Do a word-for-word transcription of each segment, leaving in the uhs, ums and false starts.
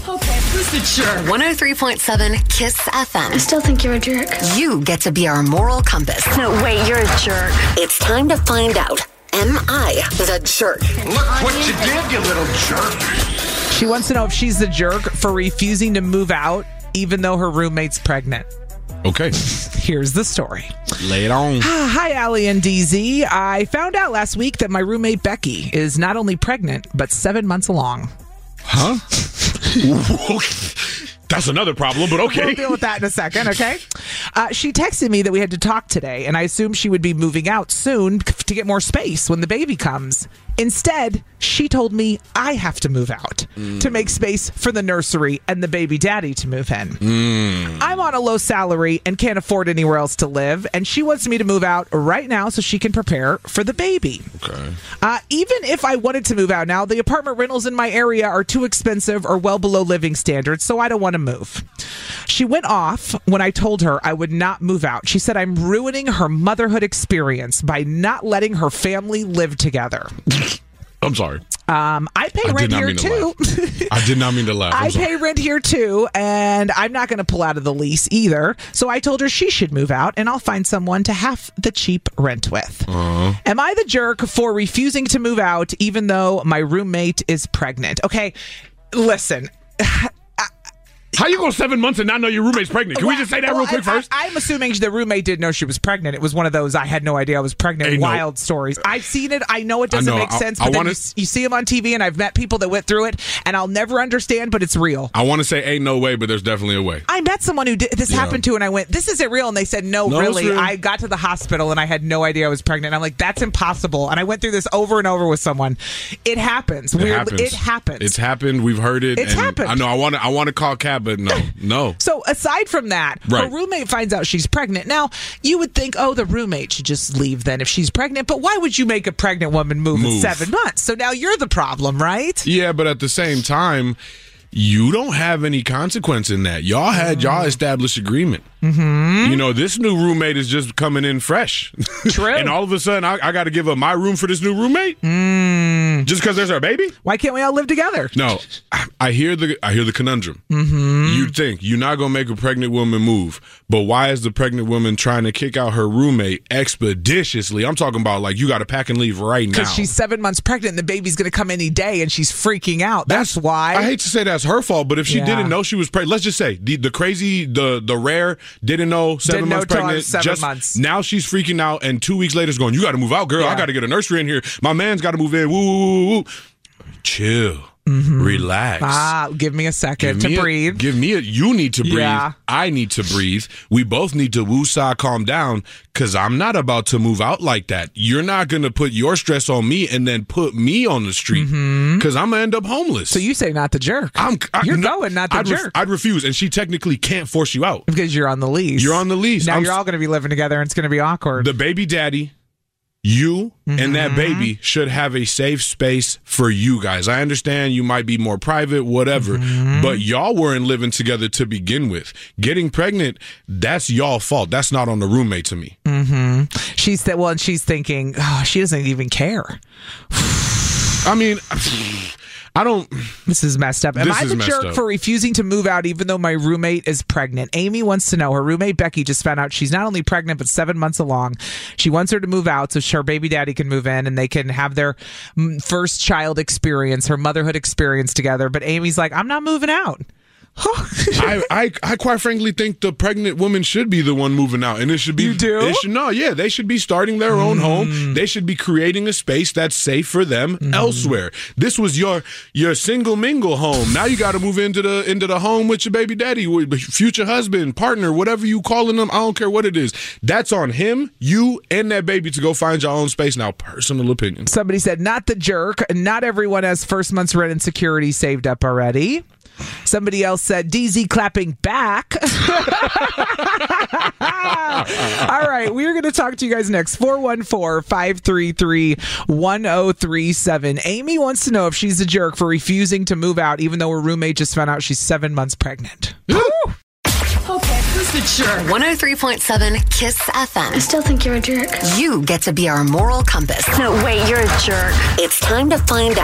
Okay, who's the jerk? one oh three point seven KISS F M. I still think you're a jerk. You get to be our moral compass. No, wait, you're a jerk. It's time to find out, am I the jerk? Look what you did, you little jerk. She wants to know if she's the jerk for refusing to move out even though her roommate's pregnant. Okay. Here's the story. Lay it on. Hi, Allie and D Z. I found out last week that my roommate Becky is not only pregnant, but seven months along. Huh? That's another problem, but okay. We'll deal with that in a second, okay? Uh, she texted me that we had to talk today, and I assumed she would be moving out soon to get more space when the baby comes. Instead, she told me I have to move out mm. to make space for the nursery and the baby daddy to move in. Mm. I'm on a low salary and can't afford anywhere else to live, and she wants me to move out right now so she can prepare for the baby. Okay. Uh, even if I wanted to move out now, the apartment rentals in my area are too expensive or well below living standards, so I don't want to move. She went off when I told her I would not move out. She said I'm ruining her motherhood experience by not letting her family live together. I'm sorry. Um, I pay I rent here to too. I did not mean to laugh. I'm I sorry. pay rent here too, and I'm not going to pull out of the lease either. So I told her she should move out, and I'll find someone to half the cheap rent with. Uh-huh. Am I the jerk for refusing to move out even though my roommate is pregnant? Okay, listen. How you go seven months and not know your roommate's pregnant? Can well, we just say that well, real quick I, first? I, I'm assuming the roommate didn't know she was pregnant. It was one of those I had no idea I was pregnant Ain't wild no, stories. I've seen it. I know it doesn't know. make I, sense, I but then wanna, you, you see them on T V, and I've met people that went through it, and I'll never understand, but it's real. I want to say ain't no way, but there's definitely a way. I met someone who did, this yeah. happened to, and I went, this isn't real, and they said, no, no really. real. I got to the hospital, and I had no idea I was pregnant. I'm like, that's impossible, and I went through this over and over with someone. It happens. It We're, happens. It happens. It's happened. We've heard it. It's and happened. I know. I want to. I want to call Kat, but no, no. So aside from that, right. her roommate finds out she's pregnant. Now, you would think, oh, the roommate should just leave then if she's pregnant. But why would you make a pregnant woman move, move. in seven months? So now you're the problem, right? Yeah, but at the same time, you don't have any consequence in that. Y'all had y'all established agreement. Mm-hmm. You know, this new roommate is just coming in fresh. True. And all of a sudden, I, I got to give up my room for this new roommate? Mm. Just because there's our baby? Why can't we all live together? No, I, I hear the I hear the conundrum. Mm-hmm. You'd think you're not going to make a pregnant woman move, but why is the pregnant woman trying to kick out her roommate expeditiously? I'm talking about like you got to pack and leave right now. Because she's seven months pregnant and the baby's going to come any day and she's freaking out. That's, that's why. I hate to say that's her fault, but if she yeah. didn't know she was pregnant, let's just say the, the crazy, the the rare didn't know seven didn't months know pregnant. Seven just months. Now she's freaking out, and two weeks later is going, you got to move out, girl. Yeah. I got to get a nursery in here. My man's got to move in. Woo, woo, woo, woo. Chill. Mm-hmm. Relax. Ah, give me a second give to me breathe. A, give me a. You need to breathe. Yeah. I need to breathe. We both need to woo-saw, calm down, because I'm not about to move out like that. You're not going to put your stress on me and then put me on the street, because mm-hmm. I'm going to end up homeless. So you say not the jerk. I'm, I, you're no, going not the I'd jerk. Ref, I'd refuse, and she technically can't force you out. Because you're on the lease. You're on the lease. Now I'm, you're all going to be living together, and it's going to be awkward. The baby daddy, you mm-hmm. and that baby should have a safe space for you guys. I understand you might be more private, whatever, mm-hmm. but y'all weren't living together to begin with. Getting pregnant, that's y'all fault. That's not on the roommate to me. Mm-hmm. She's th- well, and she's thinking, oh, she doesn't even care. I mean, I don't. This is messed up. Am I the jerk up. for refusing to move out even though my roommate is pregnant? Amy wants to know. Her roommate Becky just found out she's not only pregnant but seven months along. She wants her to move out so her baby daddy can move in and they can have their first child experience, her motherhood experience together. But Amy's like, I'm not moving out. I, I I quite frankly think the pregnant woman should be the one moving out, and it should be. You do? It should, no, yeah, they should be starting their own mm. home. They should be creating a space that's safe for them mm. elsewhere. This was your your single mingle home. Now you got to move into the into the home with your baby daddy, with future husband, partner, whatever you calling them. I don't care what it is. That's on him, you, and that baby to go find your own space. Now, personal opinion. Somebody said, not the jerk. Not everyone has first month's rent and security saved up already. Somebody else said, D Z clapping back. All right, we're going to talk to you guys next. four one four, five three three, one zero three seven. Amy wants to know if she's a jerk for refusing to move out, even though her roommate just found out she's seven months pregnant. Okay, who's the jerk? one oh three point seven KISS F M. I still think you're a jerk. You get to be our moral compass. No, wait, you're a jerk. It's time to find out,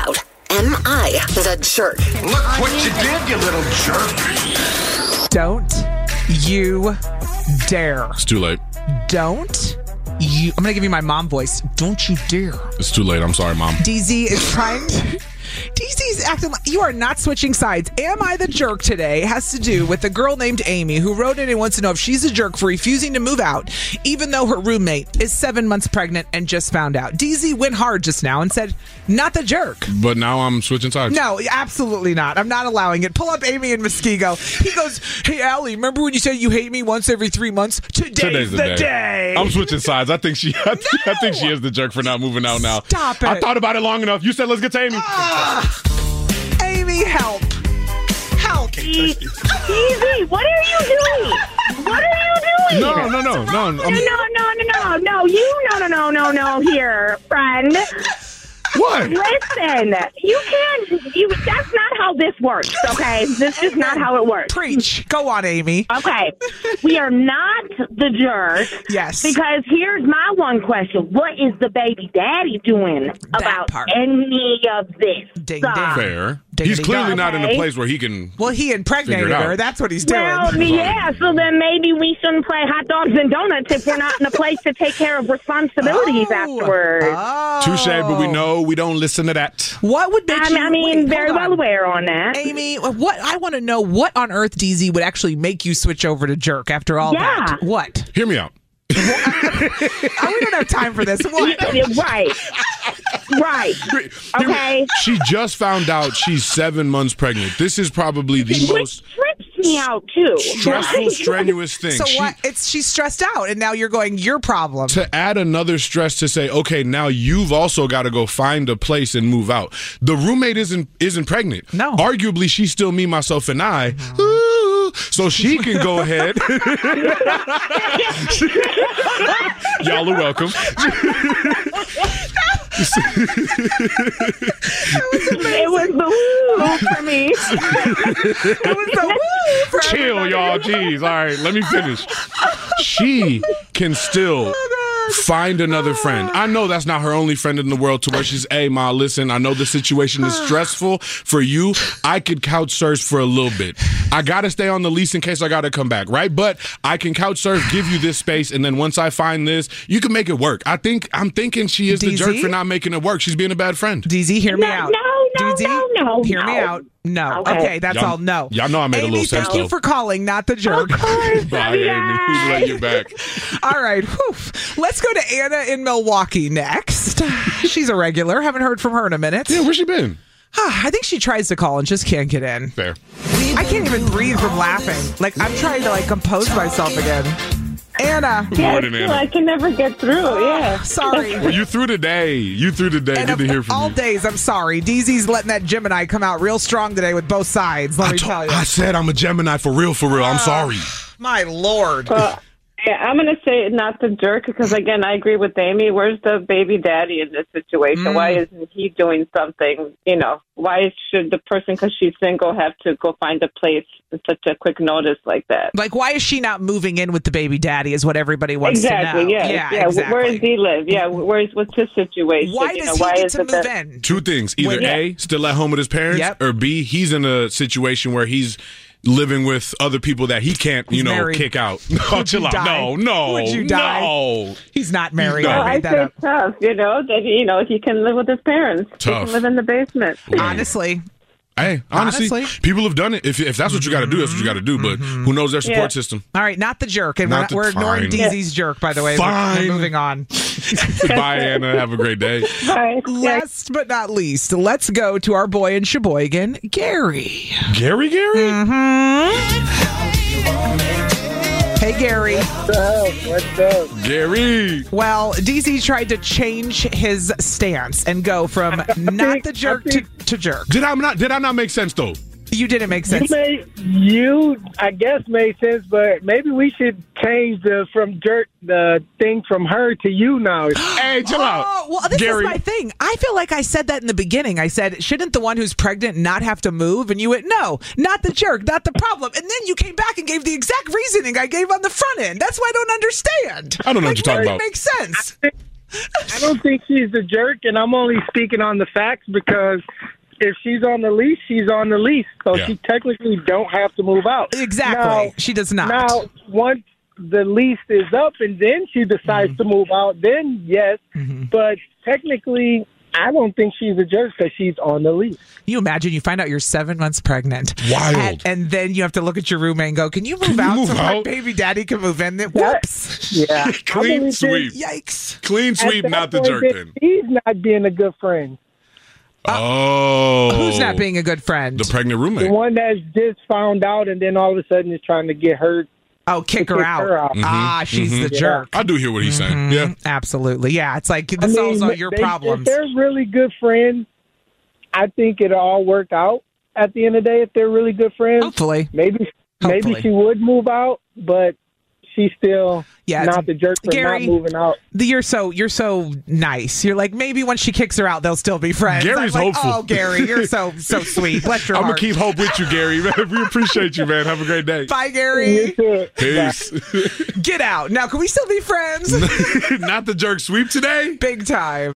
Am I the jerk? Look what you did, you little jerk. Don't you dare. It's too late. Don't you. I'm going to give you my mom voice. Don't you dare. It's too late. I'm sorry, Mom. D Z is trying to. D Z's acting like you are not switching sides. Am I the jerk today has to do with a girl named Amy who wrote in and wants to know if she's a jerk for refusing to move out, even though her roommate is seven months pregnant and just found out. D Z went hard just now and said, not the jerk. But now I'm switching sides. No, absolutely not. I'm not allowing it. Pull up Amy and Muskego. He goes, hey, Allie, remember when you said you hate me once every three months? Today's, Today's the, the day. day. I'm switching sides. I think she I, think, No! I think she is the jerk for not moving out now. Stop it. I thought about it long enough. You said let's get to Amy. Ah, Amy, help. Help. Easy, what are you doing? What are you doing? No, no, no, no. No, no, no, no, no, no. You, no, no, no, no, no. Here, friend. What? Listen, you can't. You. That's not how this works. Okay, this is not how it works. Preach. Go on, Amy. Okay, we are not the jerk. Yes. Because here's my one question: what is the baby daddy doing about part. any of this Ding, stuff? ding. Fair. Diggity He's clearly dog. not in a Okay. place where he can. Well, he impregnated Figure it her. out. That's what he's doing. Well, yeah, so then maybe we shouldn't play hot dogs and donuts if we're not in a place to take care of responsibilities Oh. afterwards. Oh. Touche, but we know we don't listen to that. What would make I you... mean, I mean wait, very hold well on. aware on that. Amy, what I want to know, what on earth, D Z, would actually make you switch over to jerk after all Yeah. that? What? Hear me out. Oh, we don't have time for this. What? Right. Right. Hear me- Okay. She just found out she's seven months pregnant. This is probably the Which most trips me out, too. stressful, strenuous thing. So She- what? It's she's stressed out, and now you're going, your problem. to add another stress to say, okay, now you've also got to go find a place and move out. The roommate isn't isn't pregnant. No. Arguably, she's still me, myself, and I. Ooh, so she can go ahead. Y'all are welcome. It was the woo for me. It was the woo for Chill, everybody. y'all. Jeez. All right, let me finish. She can still find another friend. I know that's not her only friend in the world to where she's, hey, Ma, listen, I know the situation is stressful for you. I could couch surf for a little bit. I got to stay on the lease in case I got to come back, right? But I can couch surf, give you this space, and then once I find this, you can make it work. I think, I'm thinking she is the D Z? jerk for not making it work. She's being a bad friend. D Z, hear me No, out. no, no, D Z, no, no, hear me no. out. No. Okay. Okay, that's Y'all- all. No. y'all know I made a Amy, little sense, thank you though. for calling, not the jerk. Bye, Amy. We love you back. All right. Whew. Let's go to Anna in Milwaukee next. She's a regular. Haven't heard from her in a minute. Yeah, where's she been? I think she tries to call and just can't get in. Fair. I can't even breathe from laughing. Like, I'm trying to, like, compose myself again. Anna. Morning, Anna. I can never get through, yeah. Sorry. Well, you through today. You through today. And Good to of hear from all you. days, I'm sorry. D Z's letting that Gemini come out real strong today with both sides. Let I, me to- tell you. I said I'm a Gemini for real, for real. I'm sorry. My Lord. Yeah, I'm going to say not the jerk because, again, I agree with Amy. Where's the baby daddy in this situation? Mm. Why isn't he doing something? You know, why should the person, because she's single, have to go find a place in such a quick notice like that? Like, why is she not moving in with the baby daddy is what everybody wants Exactly, to know. yeah. yeah, exactly. Where does he live? Yeah, where's what's his situation? Why you does know, he why get is to it move that- in? Two things. Either When- A, still at home with his parents, Yep. or B, he's in a situation where he's living with other people that he can't, you He's know, married. kick out. Oh, Would chill you out. die? No, no. Would you die? No. He's not married. not. I Well, I made that say up. tough, you know, that, you know, he can live with his parents. He Tough. can live in the basement. Honestly. Hey, honestly, Honestly. people have done it. If, if that's what you got to do, that's what you got to do. But who knows their support Yeah. system? All right, not the jerk. And Not we're, not, the- we're ignoring fine. D Z's jerk, by the way. We're- Fine. We're moving on. Bye, Anna. Have a great day. Bye. Last but not least, let's go to our boy in Sheboygan, Gary. Gary, Gary? Mm-hmm. Hey, Gary. What's up? Gary. Well, D Z tried to change his stance and go from not think- the jerk I to, think- to jerk. Did I not? Did I not make sense though? You didn't make You sense. made you, I guess, made sense, but maybe we should change the from jerk the thing from her to you now. Hey, chill out. Oh, well, this Gary. is my thing. I feel like I said that in the beginning. I said, shouldn't the one who's pregnant not have to move? And you went, no, not the jerk, not the problem. And then you came back and gave the exact reasoning I gave on the front end. That's why I don't understand. I don't know like, what you're talking make about. It makes sense. I don't think she's the jerk, and I'm only speaking on the facts because if she's on the lease, she's on the lease. So Yeah. she technically don't have to move out. Exactly. Now- she does not. Now, once the lease is up and then she decides Mm-hmm. to move out, then yes. But technically, I don't think she's a jerk because she's on the lease. You imagine you find out you're seven months pregnant. Wild. And, and then you have to look at your roommate and go, can you move you out move so my out? baby daddy can move in? That- Whoops. Yeah. I Clean believe sweep. that Yikes. Clean at sweep, that not the point jerk that then. He's not being a good friend. Oh. Who's not being a good friend? The pregnant The roommate. one that's just found out and then all of a sudden is trying to get her. oh, kick her kick out. her out. Ah, she's the Yeah. jerk. I do hear what he's saying. Yeah. Absolutely. Yeah. It's like, I this mean, solves all your they- problems. If they're really good friends, I think it'll all work out at the end of the day. If they're really good friends, Hopefully. maybe Hopefully. maybe she would move out, but she's still Yeah, not the jerk for Gary- not moving out. You're so you're so nice. You're like, maybe once she kicks her out, they'll still be friends. Gary's I'm like, hopeful. Oh, Gary, you're so so sweet. Bless your I'm heart. going to keep hope with you, Gary. We appreciate you, man. Have a great day. Bye, You Gary. too. Peace. Get out now. Can we still be friends? Not the jerk sweep today. Big time.